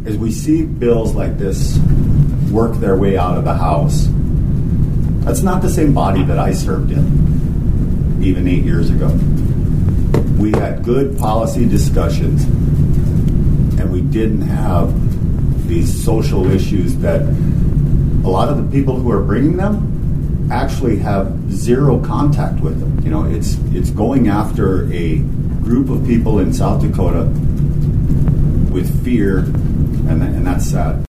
as we see bills like this work their way out of the House, that's not the same body that I served in even 8 years ago. We had good policy discussions, and we didn't have these social issues that a lot of the people who are bringing them actually have zero contact with them. You know, it's going after a group of people in South Dakota with fear, and that's sad.